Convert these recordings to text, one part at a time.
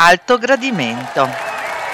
Alto Gradimento.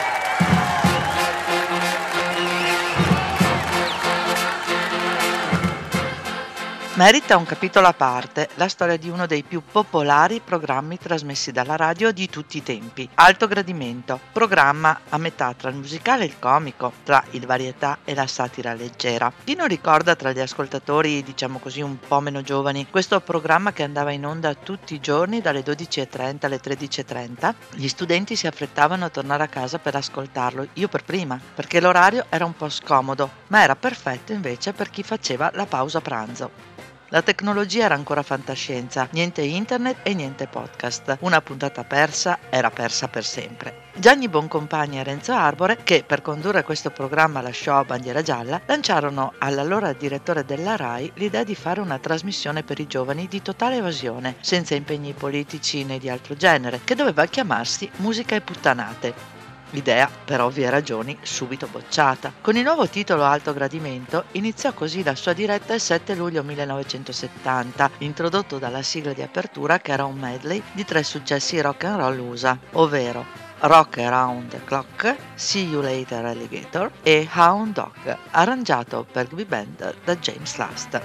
Merita un capitolo a parte la storia di uno dei più popolari programmi trasmessi dalla radio di tutti i tempi, Alto Gradimento, programma a metà tra il musicale e il comico, tra il varietà e la satira leggera. Chi non ricorda tra gli ascoltatori, diciamo così, un po' meno giovani, questo programma che andava in onda tutti i giorni dalle 12:30 alle 13:30? Gli studenti si affrettavano a tornare a casa per ascoltarlo, io per prima, perché l'orario era un po' scomodo, ma era perfetto invece per chi faceva la pausa pranzo. La tecnologia era ancora fantascienza, niente internet e niente podcast. Una puntata persa era persa per sempre. Gianni Boncompagni e Renzo Arbore, che per condurre questo programma lasciò a bandiera gialla, lanciarono all'allora direttore della RAI l'idea di fare una trasmissione per i giovani di totale evasione, senza impegni politici né di altro genere, che doveva chiamarsi Musica e Puttanate. L'idea, per ovvie ragioni, subito bocciata. Con il nuovo titolo Alto Gradimento iniziò così la sua diretta il 7 luglio 1970, introdotto dalla sigla di apertura che era un medley di 3 successi rock and roll USA, ovvero Rock Around the Clock, See You Later Alligator e Hound Dog, arrangiato per big band da James Last.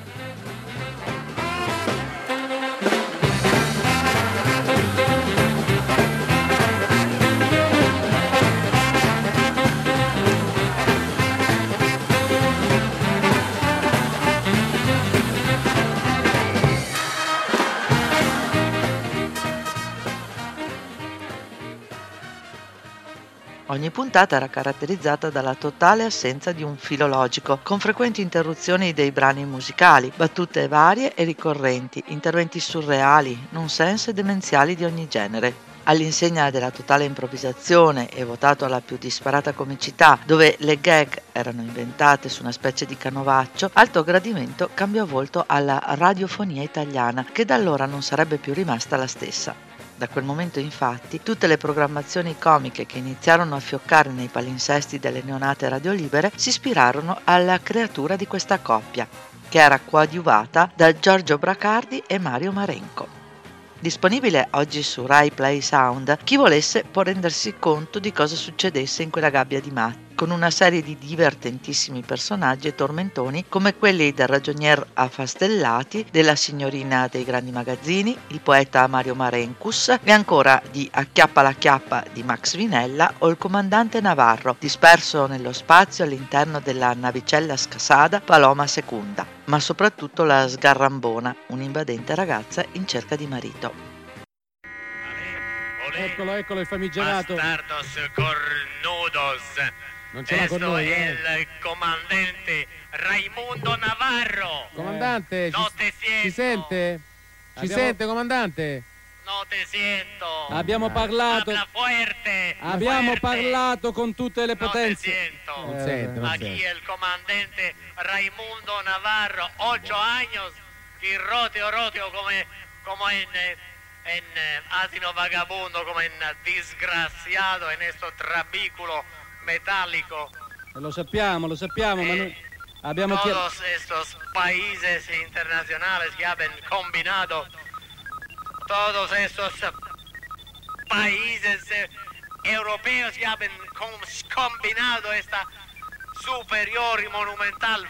Ogni puntata era caratterizzata dalla totale assenza di un filo logico, con frequenti interruzioni dei brani musicali, battute varie e ricorrenti, interventi surreali, nonsense e demenziali di ogni genere. All'insegna della totale improvvisazione e votato alla più disparata comicità, dove le gag erano inventate su una specie di canovaccio, Alto Gradimento cambiò volto alla radiofonia italiana, che da allora non sarebbe più rimasta la stessa. Da quel momento infatti tutte le programmazioni comiche che iniziarono a fioccare nei palinsesti delle neonate radiolibere si ispirarono alla creatura di questa coppia, che era coadiuvata da Giorgio Bracardi e Mario Marenco. Disponibile oggi su Rai Play Sound, chi volesse può rendersi conto di cosa succedesse in quella gabbia di matti, con una serie di divertentissimi personaggi e tormentoni come quelli del ragionier Affastellati, della signorina dei grandi magazzini, il poeta Mario Marencus e ancora di Acchiappa la chiappa di Max Vinella o il comandante Navarro, disperso nello spazio all'interno della navicella scassata Paloma Secunda, ma soprattutto la Sgarrambona, un'invadente ragazza in cerca di marito. Eccolo il famigerato. Bastardos cornudos. Non ce l'ha con noi, il comandante Raimundo Navarro. Comandante, No te siento. ci sente? Ci sente, comandante? No te siento. Abbiamo parlato. Habla fuerte. Abbiamo fuerte. parlato con tutte le No te potenze. siento. Non sente. Aquí el comandante Raimundo Navarro, 8 años, y roteo como en asino vagabundo, como en disgraciado en esto trabículo metálico. Lo sappiamo, ma noi abbiamo Todos estos países internacionales que han combinado, todos estos países europeos que han combinado esta superior y monumental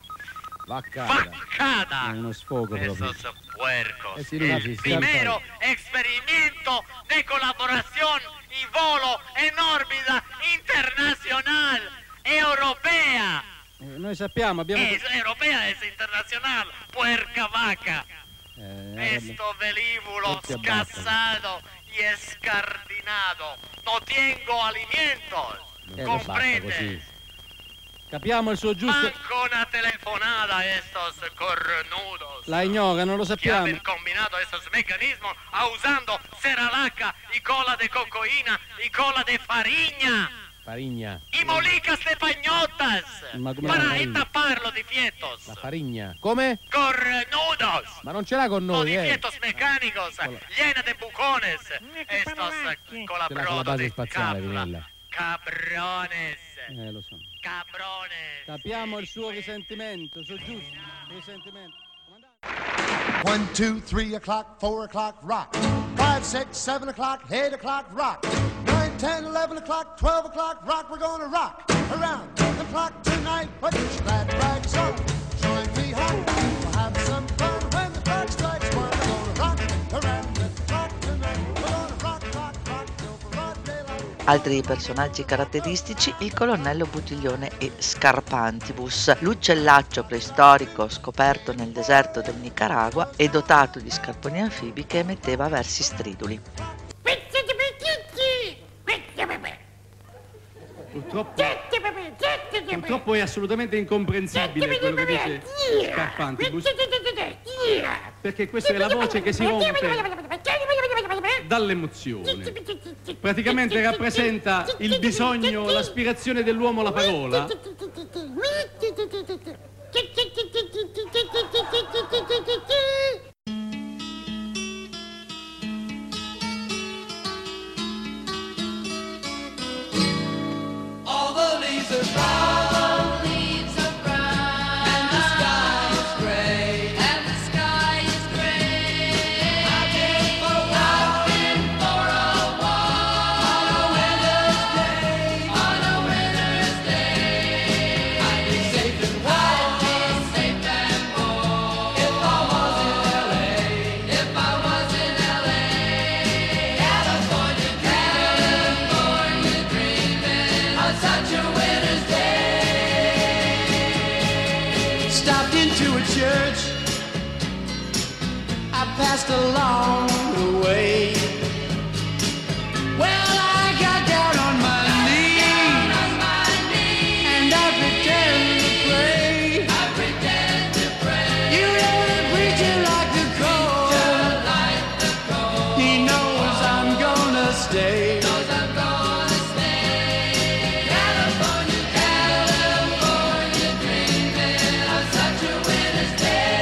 facada. È uno sfogo proprio. Esos puercos. El Primero experimento de colaboración y volo en órbita internacional europea. Noi sappiamo, abbiamo... Europea es internacional, puerca vaca. Esto velívulo escasado y escardinado. No tengo alimentos. Comprende. Capiamo il suo giusto... Manco una telefonata a estos cornudos. La ignora, non lo Que sappiamo. han combinado estos mecanismos usando ceralaca y cola de cocoína y cola de fariña. Farigna. Y molicas de pañotas Ma come la para farigna? taparlo di fietos. La farigna. Come? Cornudos. Ma non ce l'ha con No noi, di fietos mecánicos, llena de bucones. Estos Ce l'ha con la colabrodos base de spaziale, cabra. Vinella. Cabrones. Lo so. Cabrones. Capiamo il suo risentimento, il suo giusto risentimento. 1, 2, 3 o'clock, 4 o'clock, rock. 5, 6, 7 o'clock, 8 o'clock, rock. 9, 10, 11 o'clock, 12 o'clock, rock. We're gonna rock around the clock tonight. Put your glad rags on, join me home. We'll have some fun when the clock strikes 1. We're gonna rock around the clock tonight. We're gonna rock, rock, rock till broad daylight. Altri personaggi caratteristici, il colonnello Buttiglione e Scarpantibus, l'uccellaccio preistorico scoperto nel deserto del Nicaragua e dotato di scarponi anfibi che emetteva versi striduli. Purtroppo è assolutamente incomprensibile quello che dice Scarpantibus, perché questa è la voce che si rompe dall'emozione. Praticamente rappresenta il bisogno, l'aspirazione dell'uomo alla parola. Passed along the way. Well, I got down on my knees, and I pretend to pray. You know the preacher like the cold. He knows I'm gonna stay. California, California, dreaming of such a winter's day.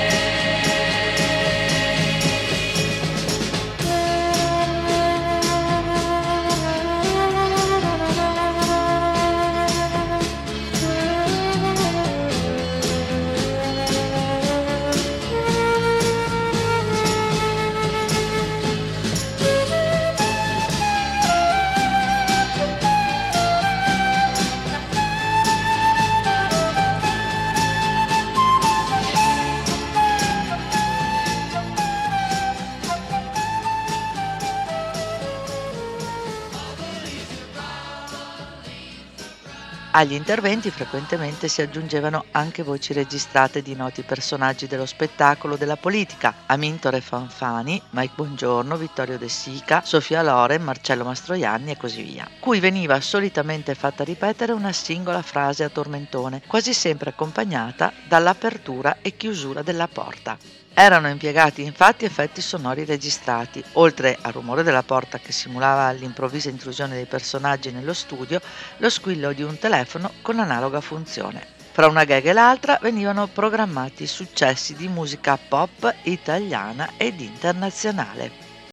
Agli interventi frequentemente si aggiungevano anche voci registrate di noti personaggi dello spettacolo della politica: Amintore Fanfani, Mike Bongiorno, Vittorio De Sica, Sofia Loren, Marcello Mastroianni e così via, cui veniva solitamente fatta ripetere una singola frase a tormentone, quasi sempre accompagnata dall'apertura e chiusura della porta. Erano impiegati infatti effetti sonori registrati, oltre al rumore della porta che simulava l'improvvisa intrusione dei personaggi nello studio, lo squillo di un telefono con analoga funzione. Fra una gag e l'altra venivano programmati successi di musica pop italiana ed internazionale.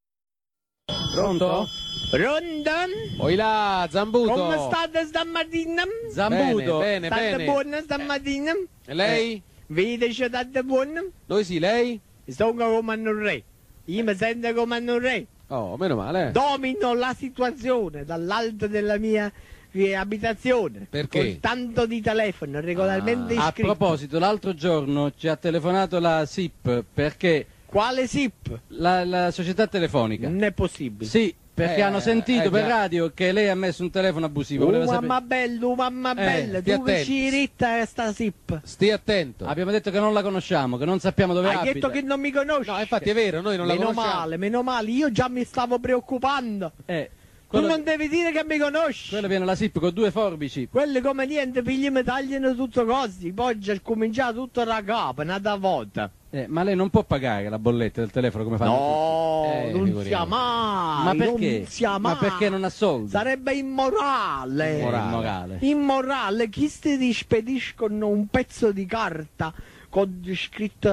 Pronto? Rondon? Oi là, Zambuto. Come state stamattina? Zambuto. Bene, State bene. buone stamattina? E lei? Vedi che state buone? Noi sì, lei? Sono come un re. Io mi sento come un re. Oh, meno male. Domino la situazione dall'alto della mia abitazione. Perché? Con tanto di telefono regolarmente A iscritto. proposito, l'altro giorno ci ha telefonato la SIP perché Quale SIP? la società telefonica. Non è possibile. Sì, perché hanno sentito per già. radio che lei ha messo un telefono abusivo. Voleva sapere- Mamma bella, stia tu che attento. ci ritta sta SIP? Stia attento. Abbiamo detto che non la conosciamo, che non sappiamo dove Hai abita. detto che non mi conosci? No, infatti è vero, noi non la Meno conosciamo. male, io già mi stavo preoccupando. Quello, Tu non devi dire che mi conosci. quello viene la SIP con 2 forbici. Quelli come niente, figli mi tagliano tutto così. Poi c'è cominciato tutto da capo, nata volta. Ma lei non può pagare la bolletta del telefono come fanno No, non figuriamo. sia mai. Ma perché? Non sia Ma mai. perché non ha soldi? Sarebbe immorale. Immorale. Immorale. Chi ti spediscono un pezzo di carta con scritto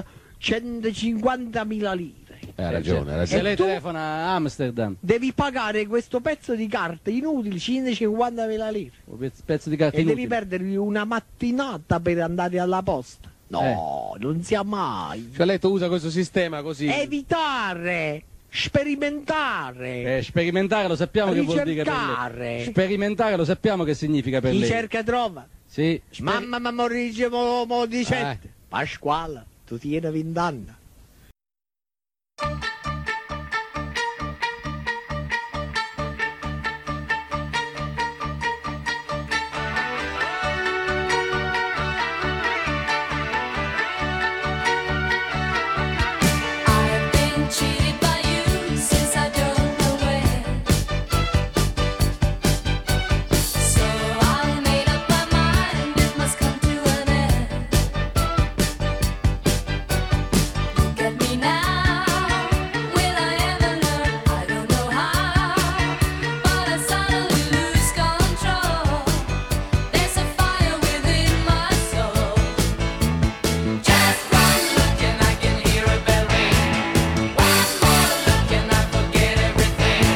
150.000 lire? Hai ragione, hai Se ragione. lei tu? telefona a Amsterdam, Devi pagare questo pezzo di carta inutile, 150.000 lire. un pezzo di carta E inutile. devi perdervi una mattinata per andare alla posta. No, non sia mai. Cioè lei tu usa questo sistema così. Evitare sperimentare, Sperimentare lo sappiamo che vuol dire per lei. ricercare. Sperimentare lo sappiamo che significa per Chi lei. cerca trova. Sì. Mamma mi dice mo dicette. Pasquale, tu tieni 20 anni. I've been cheated by you since I don't know when. So I made up my mind it must come to an end. Look at me now, will I ever learn? I don't know how, but I suddenly lose control. There's a fire within my soul. Just one look and I can hear a bell ring. One more look and I forget everything.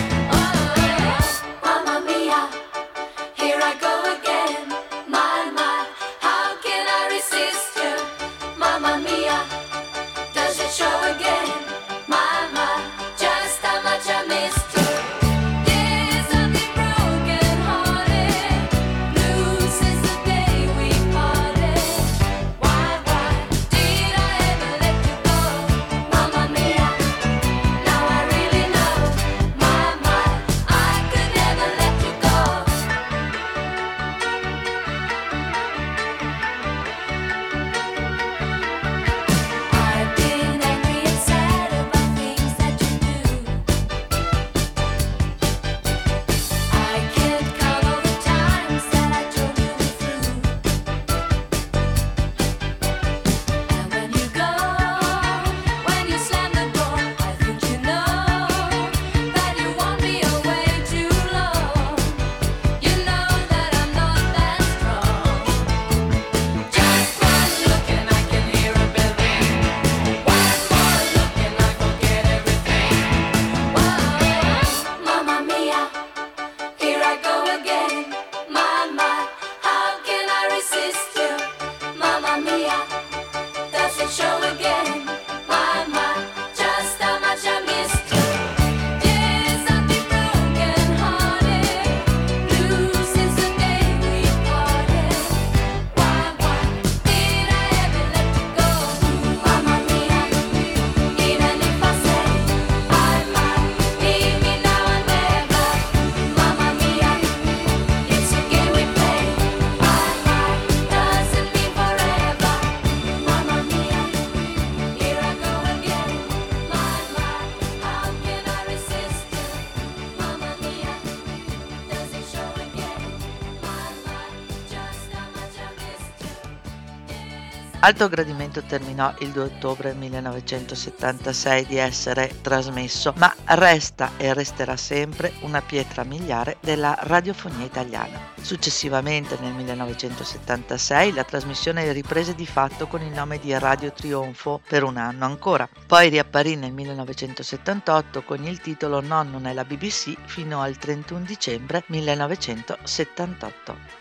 Oh, mamma mia, here I go again. My, how can I resist you? Mamma mia, does it show again? My, just how much I missed you. Yes, I've been broken hearted, blue since the day we parted. Why did I ever let you go? Mamma mia, now I really know. My, I could never let you go. I've been angry and sad about things that you do. I can't count all the times that I told you the truth. And when you go, when you slam the door, I think you know that you won't be away too long. You know that I'm not that strong. Just one look and I can hear a bell ring. One more look and I forget everything. Whoa, mamma mia, here I go again. My, how can I resist you? Mamma mia, does it show again? My, just how much I missed you. Yes, I've been broken hearted, blue since the day we parted. Why did I ever let you go? Mamma mia, even if I say I might, leave me now or never. Mamma mia, it's a game we play. Doesn't mean forever. Mamma mia, here I go again. How can I resist you? Mamma mia, does it show again? Just how much I missed you. Alto Gradimento terminò il 2 ottobre 1976 di essere trasmesso, ma resta e resterà sempre una pietra miliare della radiofonia italiana. Successivamente, nel 1976, la trasmissione riprese di fatto con il nome di Radio Trionfo per un anno ancora. Poi riapparì nel 1978 con il titolo Nonno nella BBC fino al 31 dicembre 1978.